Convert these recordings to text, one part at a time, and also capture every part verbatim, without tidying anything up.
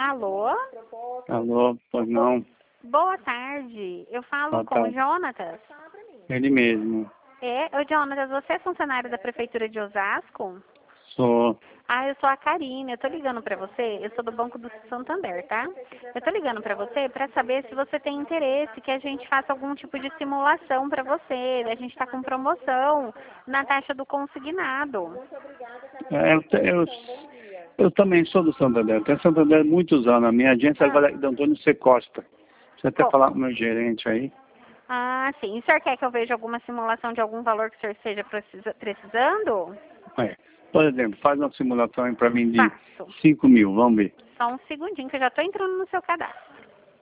Alô? Alô, pois não? Boa tarde. Eu falo Boa com o tarde. Jonatas. Ele mesmo. É, ô Jonatas, você é funcionário da Prefeitura de Osasco? Sou. Ah, eu sou a Karine. Eu tô ligando pra você. Eu sou do Banco do Santander, tá? Eu tô ligando pra você pra saber se você tem interesse que a gente faça algum tipo de simulação pra você. A gente tá com promoção na taxa do consignado. É, eu, te- eu, eu também sou do Santander. Tenho Santander há muitos anos. A minha agência agora é do Antônio C. Costa. Você até Co- falar com o meu gerente aí. Ah, sim. E o senhor quer que eu veja alguma simulação de algum valor que o senhor esteja precisa- precisando? É. Por exemplo, faz uma simulação aí pra mim de Faço. cinco mil. Vamos ver. Só um segundinho que eu já tô entrando no seu cadastro.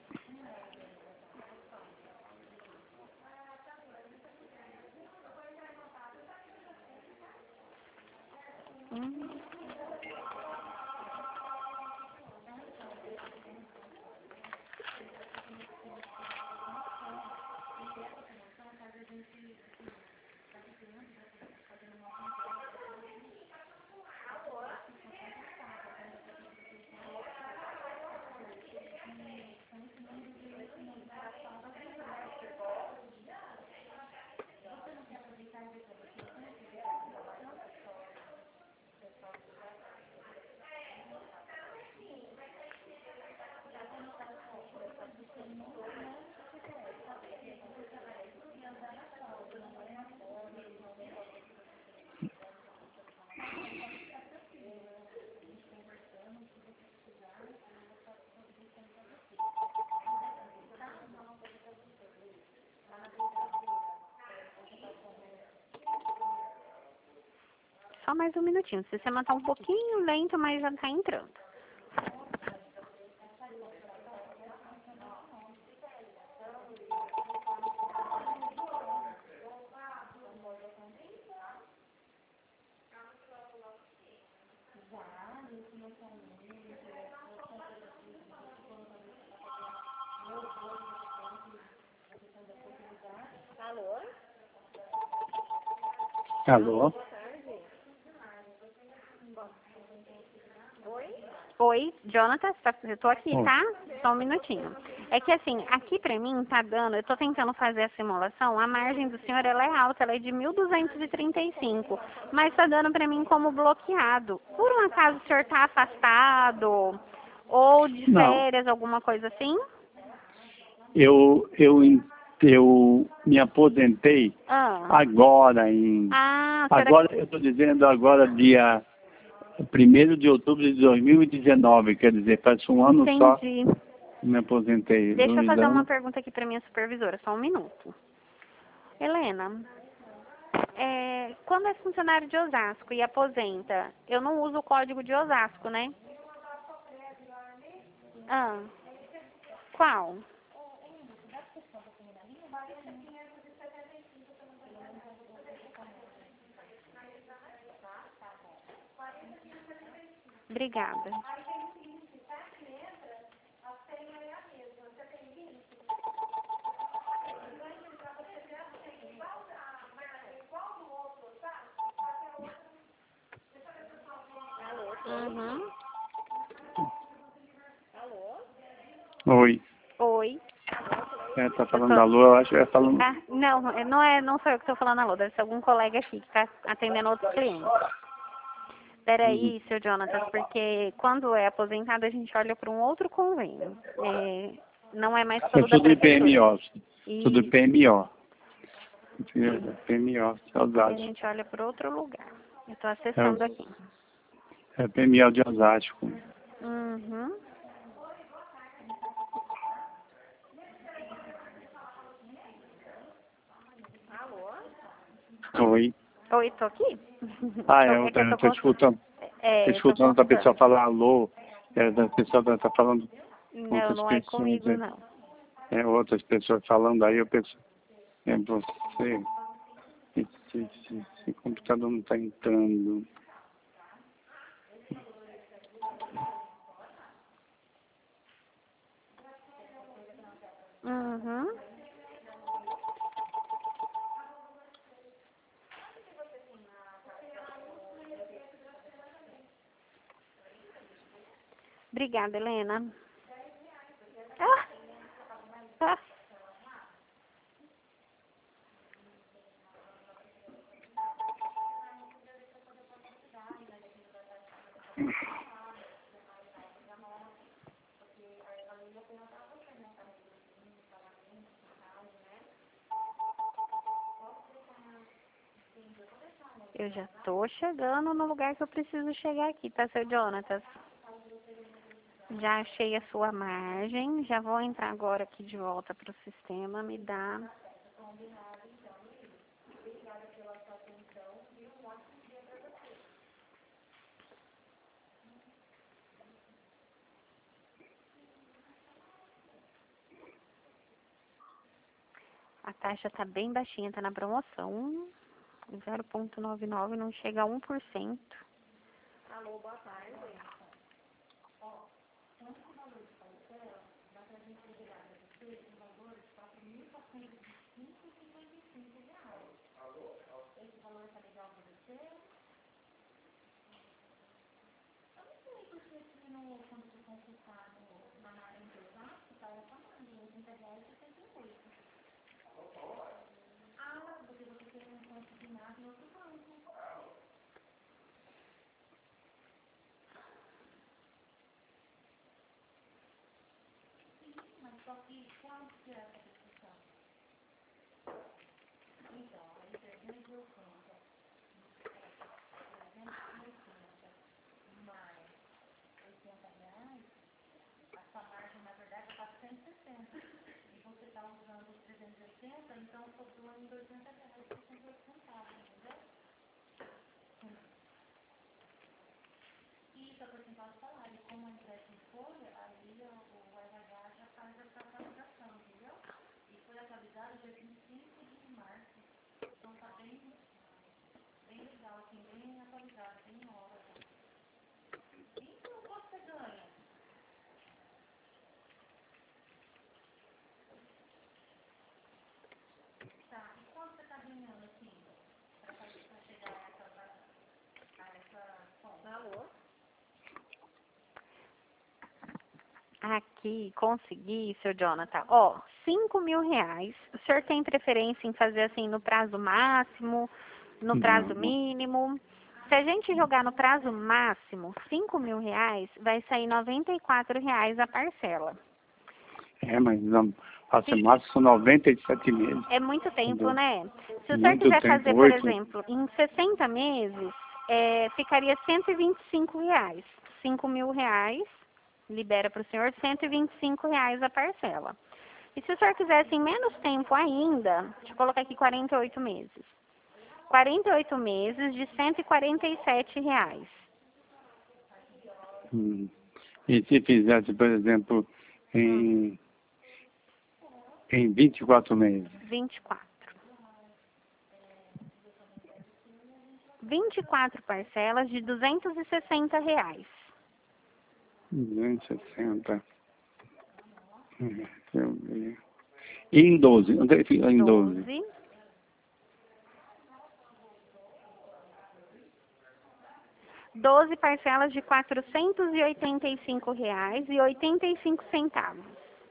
Hum. Só mais um minutinho. O sistema tá um pouquinho lento, mas já tá entrando. Alô? Oi, Jonathan, tá- eu tô aqui, Oi. tá? Só um minutinho. É que assim, aqui pra mim tá dando, eu tô tentando fazer a simulação, a margem do senhor ela é alta, ela é de mil duzentos e trinta e cinco, mas tá dando pra mim como bloqueado. Por um acaso o senhor tá afastado ou de Não. férias, alguma coisa assim? Eu, eu, en- eu me aposentei Ah, agora em... ah, o senhor é... Agora, eu estou dizendo agora dia primeiro de outubro de dois mil e dezenove, quer dizer, faz um ano só Entendi. que me aposentei. Deixa eu Dois fazer uma anos. pergunta aqui pra minha supervisora, só um minuto. Helena, é, quando é funcionário de Osasco e aposenta, eu não uso o código de Osasco, né? Ah, qual? Obrigada. Uhum. Oi. Oi. É, tá Eu falando tô... da Lua, eu acho que é falando. Ah, não, é- não é, não sou eu que estou falando alô, deve ser algum colega aqui que está atendendo outros clientes. Uhum. Peraí, seu Jonathan, porque quando é aposentado a gente olha para um outro convênio. É, não é mais É todo da tudo em prefeitura. P M O. Tudo em E P M O. P M O, aí a Osasco. gente olha para outro lugar. Eu estou É, acessando o- aqui. é P M O de Osasco. Uhum. Oi. Oi, tô aqui? Ah, é, Tô- eu é que eu tô estou cons... escutando. Tô é, eu tô escutando a pessoa consultando. falar alô. É, a pessoa está falando com Não, outras não é pessoas. comigo, É, não. é, outras pessoas falando aí, eu penso, é você. Esse, esse, esse computador não está entrando. Uhum. Obrigada, Helena. Ah. Ah. Eu já tô chegando no lugar que eu preciso chegar aqui, tá, seu Jonatas? Já achei a sua margem, já vou entrar agora aqui de volta pro sistema, me dá... A taxa tá bem baixinha, tá na promoção. zero vírgula noventa e nove, não chega a um por cento. Alô, boa tarde. Só que quando que é essa discussão? Então, aí trezentos e oitenta. trezentos e oitenta mais oitenta reais, a sua margem, na verdade, é quatrocentos e sessenta. E você está usando os trezentos e oitenta, então sobrou ainda oitenta reais e sessenta e oito centavos, entendeu? E isso é porcentagem de salário. Como é empréstimo em folha, aí o R H já faz essa atualização, entendeu? E foi atualizado dia vinte e cinco de março. Então tá bem, bem legal, assim, bem atualizado, bem em hora. Então, quanto você ganha? Tá, e quanto você tá ganhando, assim, pra, pra chegar a essa, a essa conta? Alô? Aqui, consegui, seu Jonathan. Ó, cinco mil reais. O senhor tem preferência em fazer assim no prazo máximo, no prazo Não. mínimo? Se a gente jogar no prazo máximo, cinco mil reais, vai sair noventa e quatro reais a parcela. É, mas não, faço Sim. máximo são noventa e sete meses. É muito tempo, Entendeu? né? Se o senhor Muito quiser tempo, fazer, por oito. exemplo, em sessenta meses, é, ficaria cento e vinte e cinco reais. cinco mil reais, libera para o senhor cento e vinte e cinco reais a parcela. E se o senhor quisesse em menos tempo ainda, deixa eu colocar aqui quarenta e oito meses. quarenta e oito meses de cento e quarenta e sete reais. Hum. E se fizesse, por exemplo, em, em vinte e quatro meses? vinte e quatro. vinte e quatro parcelas de duzentos e sessenta reais. duzentos e sessenta. Hum, deixa eu ver. E em doze? Onde é que fica em doze? doze. doze parcelas de quatrocentos e oitenta e cinco reais e oitenta e cinco centavos.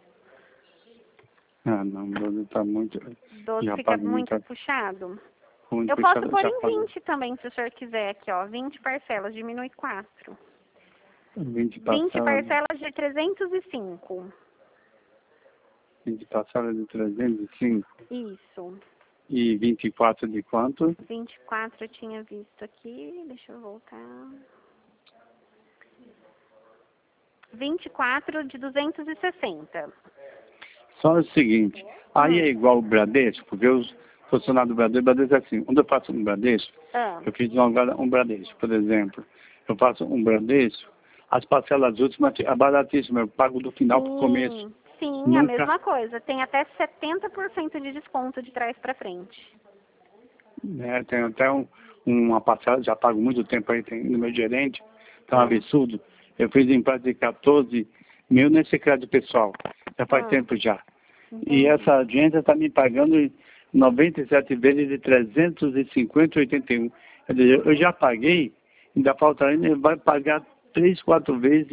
Ah, não, doze está muito... doze Já fica pago muito muita... puxado. Muito Eu posso puxado, pôr já em pago. vinte também, se o senhor quiser aqui, ó. vinte parcelas, diminui quatro. vinte vinte parcelas, parcelas de trezentos e cinco. vinte parcelas de trezentos e cinco. Isso. E vinte e quatro de quanto? vinte e quatro eu tinha visto aqui. Deixa eu voltar. vinte e quatro de duzentos e sessenta. Só o seguinte, aí Hum. é igual o Bradesco, porque os funcionários do Bradesco, o Bradesco é assim, quando eu faço um Bradesco, Ah. eu fiz um, um Bradesco, por exemplo, eu faço um Bradesco, as parcelas últimas é baratíssimo, eu pago do final para o começo. Sim, Nunca... a mesma coisa. Tem até setenta por cento de desconto de trás para frente. É, tem até um, uma parcela, já pago muito tempo aí, tem no meu gerente, tá um Ah. absurdo. Eu fiz em prazo de quatorze mil nesse crédito pessoal, já faz Ah. tempo já. Entendi. E essa agência está me pagando noventa e sete vezes de trezentos e cinquenta e oitenta e um. Quer dizer, eu já paguei, ainda falta ainda, vai pagar três, quatro vezes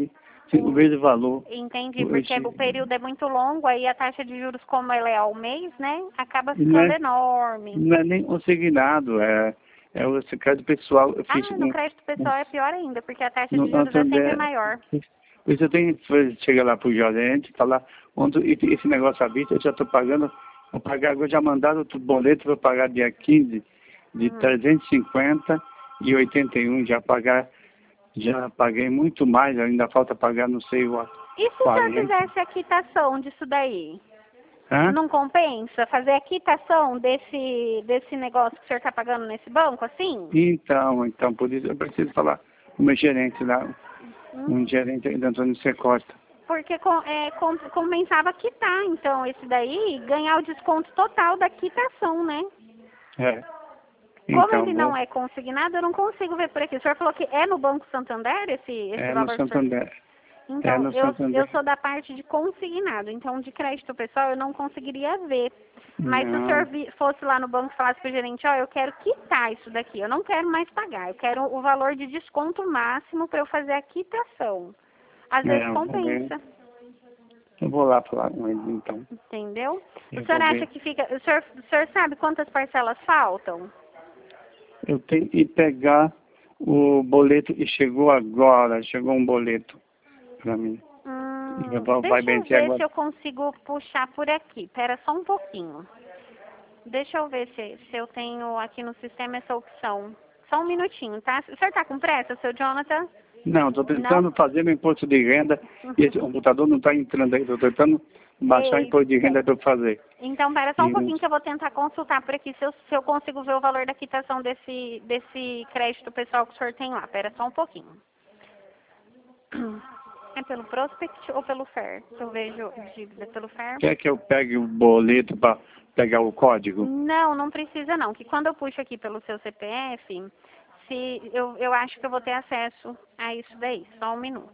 o mesmo valor. Entendi, O- porque esse- o período é muito longo, aí a taxa de juros, como ela é ao mês, né, acaba Não ficando é- enorme. Não é nem consignado, é, é o crédito pessoal. Eu fiz Ah, no um, crédito pessoal é pior ainda, porque a taxa no de juros é sempre Santander. maior. Por isso eu tenho que chegar lá pro gerente e falar, onde esse esse negócio à vista, eu já estou pagando, vou pagar, eu já mandaram outro boleto para pagar dia quinze de Uhum. trezentos e cinquenta e oitenta e um, já pagar, já paguei muito mais, ainda falta pagar não sei o E se o senhor quarenta. fizesse a quitação disso daí? Hã? Não compensa fazer a quitação desse, desse negócio que o senhor está pagando nesse banco, assim? Então, então, por isso eu preciso falar com o meu gerente lá, Hum. um gerente da Antônio C. Costa. Porque com, é, com, compensava quitar, então, esse daí, ganhar o desconto total da quitação, né? É. Como Então, ele vou, não é consignado, eu não consigo ver por aqui. O senhor falou que é no Banco Santander esse, esse é no valor que o senhor... Santander. É Então, no eu, Santander. eu sou da parte de consignado, então de crédito pessoal eu não conseguiria ver. Mas se o Não. senhor vi, fosse lá no banco e falasse para o gerente, ó, eu quero quitar isso daqui, eu não quero mais pagar, eu quero o valor de desconto máximo para eu fazer a quitação. Às vezes É, eu vou ver. compensa, Eu vou lá falar com ele, então. entendeu? Eu O senhor vou acha ver. que fica... O senhor, o senhor sabe quantas parcelas faltam? Eu tenho que pegar o boleto e chegou agora, chegou um boleto para mim. Hum, Vai vai deixa eu vencer ver agora. se eu consigo puxar por aqui. Pera só um pouquinho. Deixa eu ver se, se eu tenho aqui no sistema essa opção. Só um minutinho, tá? O senhor tá com pressa, seu Jonathan? Não, estou tentando fazer meu imposto de renda e esse computador não está entrando aí. Estou tentando baixar o imposto de renda para eu fazer. Então, pera só um E- pouquinho que eu vou tentar consultar por aqui se eu, se eu consigo ver o valor da quitação desse, desse crédito pessoal que o senhor tem lá. Pera só um pouquinho. É pelo Prospect ou pelo Fair? Se eu vejo dívida pelo Fair? Quer que eu pegue o boleto para pegar o código? Não, não precisa não. Que quando eu puxo aqui pelo seu C P F, se eu, eu acho que eu vou ter acesso a isso daí. Só um minuto.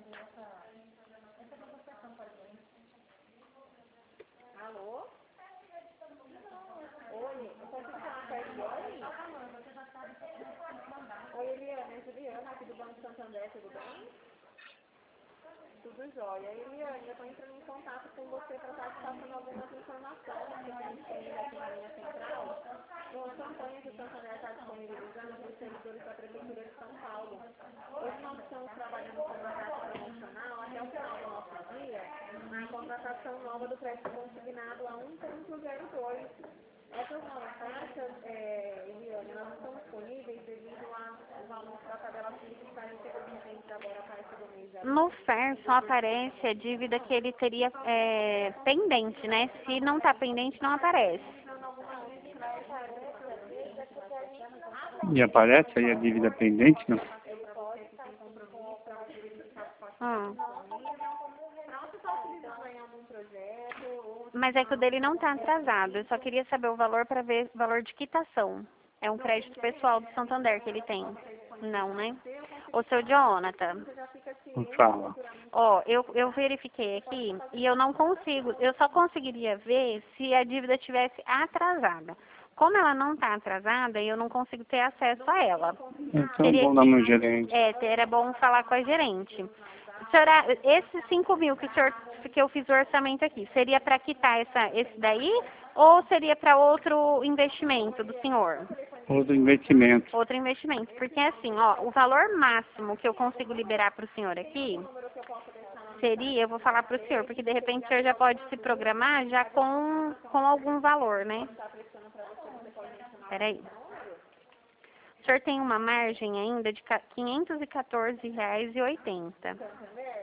Alô? Oi, eu posso falar com a Eliane? Oi, Eliane, é Juliana aqui do Banco Santander, tudo bem? Tudo jóia. Eliane, eu estou entrando em contato com você para estar te passando algumas informações que estão disponíveis aqui na linha central. Uma campanha que o Santander está disponibilizando para os servidores da Prefeitura de São Paulo. Hoje nós estamos trabalhando com uma taxa promocional até o final do nosso dia na contratação nova do crédito consignado a um ponto zero dois. Essas novas taxas, é, Eliane, elas não estão disponíveis devido ao valor da tabela FIP que está vigente agora a partir do mês de abril. No F E R só aparece a dívida que ele teria é, pendente, né? Se não está pendente, não aparece. E aparece aí a dívida pendente, não? Hum. Mas é que o dele não está atrasado. Eu só queria saber o valor para ver o valor de quitação. É um crédito pessoal do Santander que ele tem. Não, né? O seu Jonathan. Fala. Ó, eu, eu verifiquei aqui e eu não consigo. Eu só conseguiria ver se a dívida tivesse atrasada. Como ela não está atrasada, eu não consigo ter acesso a ela. Então Teria vou lá que- no gerente. É, era bom falar com a gerente. Senhora, esses cinco mil que, o senhor, que eu fiz o orçamento aqui, seria para quitar essa, esse daí ou seria para outro investimento do senhor? Outro investimento. Outro investimento. Porque assim, ó, o valor máximo que eu consigo liberar para o senhor aqui seria, eu vou falar para o senhor, porque de repente o senhor já pode se programar já com, com algum valor, né? Peraí. O senhor tem uma margem ainda de quinhentos e quatorze reais e oitenta centavos.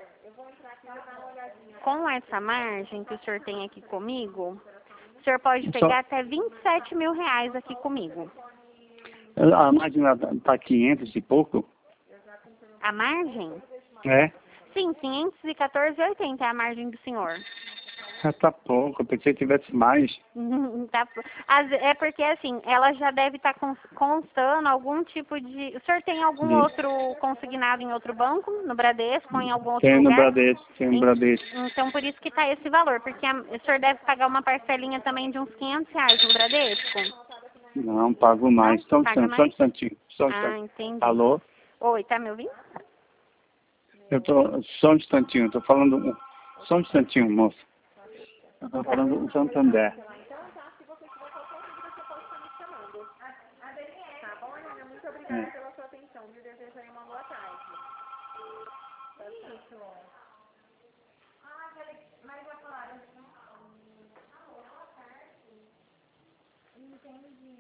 Com essa margem que o senhor tem aqui comigo, o senhor pode pegar Só- até vinte e sete mil reais aqui comigo. A máquina está quinhentos e pouco? A margem? É? Sim, quinhentos e quatorze reais e oitenta centavos é a margem do senhor. Já tá pouco, eu pensei que tivesse mais. Tá, as- é porque assim, ela já deve estar constando algum tipo de... O senhor tem algum Sim. outro consignado em outro banco, no Bradesco ou em algum outro Tem no lugar? Bradesco, tem no En- Bradesco. Então, por isso que está esse valor, porque a, o senhor deve pagar uma parcelinha também de uns quinhentos reais no Bradesco. Não, pago mais. Não? Só um Paga instante, só um mais? instantinho. Só um Ah, instante. entendi. Alô? Oi, tá me ouvindo? Eu tô, só um instantinho, eu tô falando, um- só um instantinho, moça. Eu tô falando o Santander. Então tá, se você tiver qualquer dúvida, você pode estar me chamando. A, a Daniela. Tá bom, Ana? Muito obrigada É. pela sua atenção. Me desejo aí uma boa tarde. Isso. Ah, peraí, mas vai falar. Alô, boa tarde. Entendi.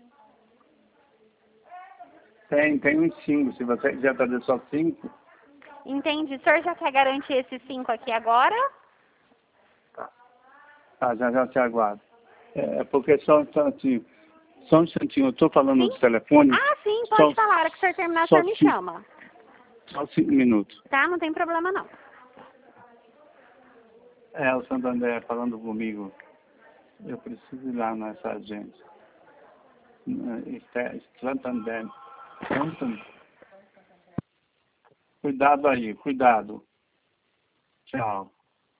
Tem, tem uns cinco, se você quiser fazer só cinco. Entendi. O senhor já quer garantir esses cinco aqui agora? Ah, já já te aguardo. É, porque só um instantinho, só um instantinho, eu tô falando Sim. no telefone, Ah, sim, só, pode falar. A hora que o senhor terminar, o só, senhor me cinco, chama. só cinco minutos. Tá? Não tem problema não. É, o Santander falando comigo. Eu preciso ir lá nessa agência. É, Santander. Santander. Cuidado aí, cuidado. Tchau.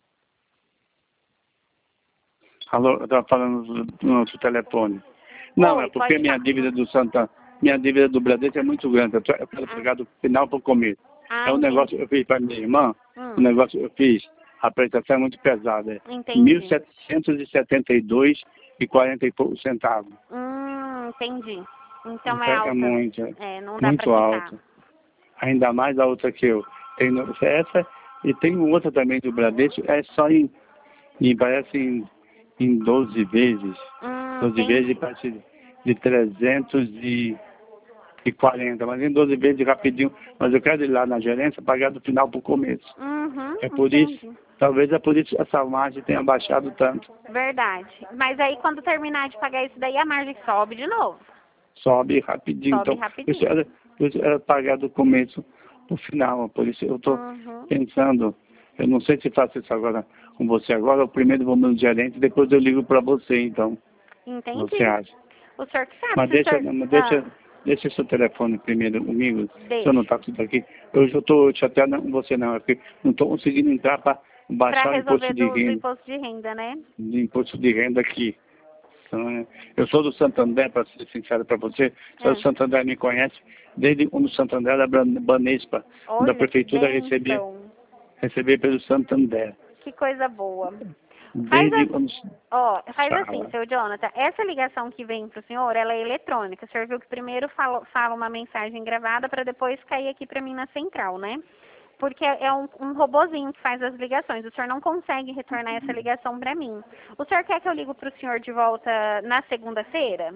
Alô, eu estava falando no outro telefone. Não, Oi, é porque pode minha falar. dívida do Santa, minha dívida do Bradesco é muito grande. Eu tô- eu quero pagar do final para o começo. Ah, É um negócio entendi. que eu fiz para minha irmã, Hum, o negócio que eu fiz, a prestação é muito pesada. É entendi. mil setecentos e setenta e dois e quarenta e poucos centavos. Hum, entendi. Então é Então, é alta. muito, É, não dá muito pra quitar. alto. Ainda mais a outra que eu tenho. Essa e tem outra também do Bradesco, é só em, em parece em, em doze vezes. Hum, doze entendi. vezes parece de trezentos e quarenta, mas em doze vezes rapidinho. Mas eu quero ir lá na gerência pagar do final para o começo. Uhum, É por isso, entendi. talvez é por isso que essa margem tenha baixado tanto. Verdade. Mas aí quando terminar de pagar isso daí, a margem sobe de novo. Sobe rapidinho. Sobe Então, por isso rapidinho. era, por isso era pagar do começo para o final. Por isso eu estou Uhum. pensando, eu não sei se faço isso agora com você agora, ou primeiro vou no gerente, depois eu ligo para você, então. Você Entendi. acha? O senhor que sabe, Mas se o deixa, senhor... mas deixa, Ah, deixa seu telefone primeiro comigo, se eu não deixa. está tudo aqui. Eu já estou chateado com você não, é porque não estou conseguindo entrar para Pra baixar o resolver imposto de do, do renda, imposto de renda, né? de imposto de renda aqui. Então, é, eu sou do Santander, para ser sincero para você, só o Ah, Santander me conhece, desde quando o Santander era Ban- Banespa, da olha que prefeitura recebia, bênção. recebia pelo Santander. Que coisa boa. Faz, Desde a- quando... ó, faz assim, Fala. seu Jonathan. Essa ligação que vem pro senhor, ela é eletrônica. O senhor viu que primeiro fala, fala uma mensagem gravada para depois cair aqui para mim na central, né? Porque é um, um robozinho que faz as ligações. O senhor não consegue retornar essa ligação para mim. O senhor quer que eu ligo pro senhor de volta na segunda-feira?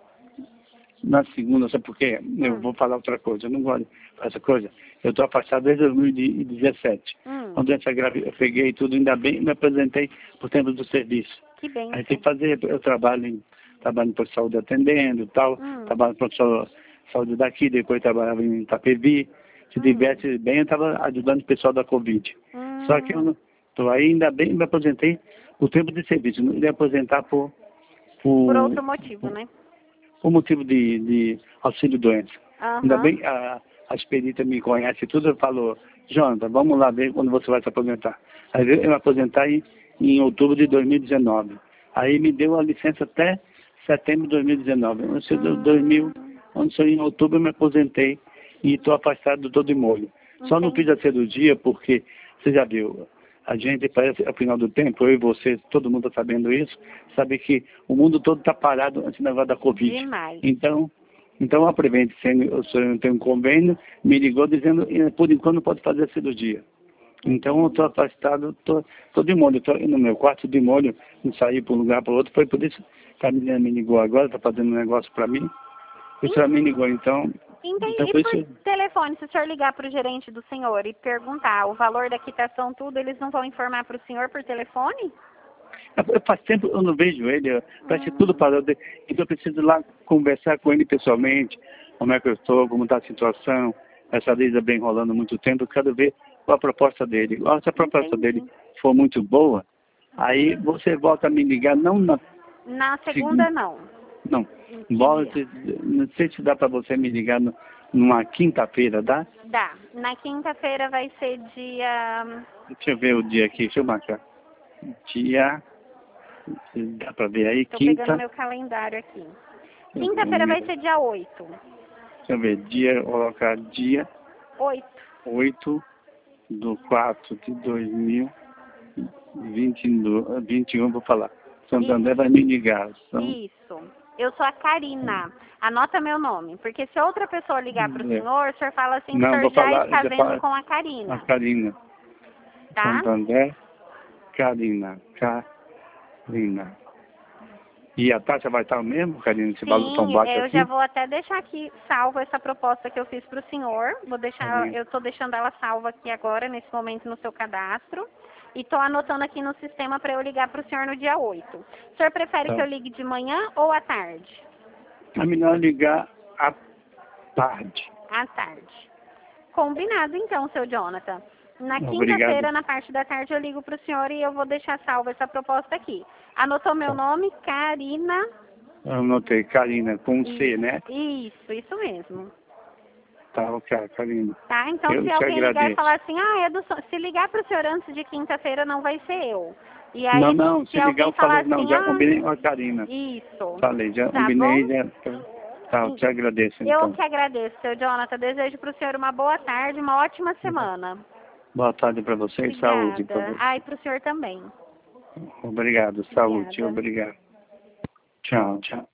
Na segunda, sabe por quê? Eu Hum, vou falar outra coisa, eu não gosto dessa coisa. Eu estou afastado desde dois mil e dezessete. hum, Quando essa grave, eu peguei tudo, ainda bem, me apresentei por tempo do serviço. que Aí tem bênção. que fazer, eu trabalho em, trabalho em posto de saúde atendendo e tal, Hum, trabalho em posto de saúde daqui, depois trabalhava em Itapevi. Se hum, diverte bem, eu estava ajudando o pessoal da Covid. Só que eu hum, não estou aí, ainda bem, me aposentei por tempo de serviço. Não iria aposentar por, por por, outro motivo, né? por motivo de, de auxílio doença. Ainda Aham. bem a, a expedita me conhece tudo, e falou, Jonathan, vamos lá ver quando você vai se aposentar. Aí eu me aposentar em, em outubro de dois mil e dezenove. Aí me deu a licença até setembro de dois mil e dezenove. Onde eu, dois mil, Hum, onde eu, em outubro eu me aposentei e estou afastado do todo molho. Só não fiz entendi. a cirurgia porque, você já viu, a gente parece, ao final do tempo, eu e você, todo mundo está sabendo isso, sabe que o mundo todo está parado antes do negócio da Covid. Demais. Então, então a Prevent, sendo o senhor tem um convênio, me ligou dizendo, eh, por enquanto não pode fazer a cirurgia. Então eu estou afastado, estou de molho, estou no meu quarto de molho, não saí para um lugar para outro, foi por isso que a menina me ligou agora, está fazendo um negócio para mim. Por isso ela me ligou, então, então Entendi. E por por isso, telefone, se o senhor ligar para o gerente do senhor e perguntar o valor da quitação, tudo, eles não vão informar para o senhor por telefone? eu- faz tempo eu não vejo ele, eu- parece que tudo Hum, parou, de- então eu preciso ir lá conversar com ele pessoalmente, como é que eu estou, como está a situação, essa lisa vem rolando há muito tempo, eu quero ver qual a proposta dele. Se a proposta dele entendi. for muito boa, aí você volta a me ligar, não na Na segunda, segunda, não. não, Em que dia? volte, não sei se dá para você me ligar no, numa quinta-feira, dá? Dá. Na quinta-feira vai ser dia... Deixa eu ver o dia aqui, deixa eu marcar. Dia, dá para ver aí, Estou pegando quinta, meu calendário aqui. deixa eu ver, o Quinta-feira vai meu, ser dia oito. deixa eu ver, dia, vou colocar dia Oito. oito do quatro de dois mil e vinte e um, vou falar. Santander Isso. vai me ligar. São... Isso. Eu sou a Karina. Anota meu nome, porque se outra pessoa ligar para o É. senhor, o senhor fala assim que Não, o senhor vou já falar, está já vendo fala- com a A Karina, Karina. tá? Santander, Karina. Karina. E a taxa vai estar o mesmo, Karina? Esse valor tão Sim, baixo eu assim? já vou até deixar aqui salvo essa proposta que eu fiz para o senhor. Vou deixar, Sim. eu estou deixando ela salva aqui agora, nesse momento, no seu cadastro. E estou anotando aqui no sistema para eu ligar para o senhor no dia oito. O senhor prefere Tá. que eu ligue de manhã ou à tarde? É melhor ligar à tarde. À tarde. Combinado então, seu Jonathan. Na Obrigado. quinta-feira, na parte da tarde, eu ligo para o senhor e eu vou deixar salva essa proposta aqui. Anotou meu Tá. nome? Karina. Eu anotei, Karina, com C, né? Isso, isso mesmo. Tá, ok, Karina. Tá? Então, Eu se te alguém ligar e agradeço. falar assim, ah, é do so- se ligar para o senhor antes de quinta-feira, não vai ser eu. E aí, Não, não, se, se ligar alguém eu falar falei, não, assim, já ah, combinei com a Karina. isso. Falei, já Tá combinei, bom? já. Tá, eu te agradeço Eu então. que agradeço, seu Jonathan. Desejo para o senhor uma boa tarde, uma ótima semana. Boa tarde para você e saúde para Obrigada. você. Ai, para o senhor também. Obrigado, saúde, Obrigada. obrigado. Tchau, tchau.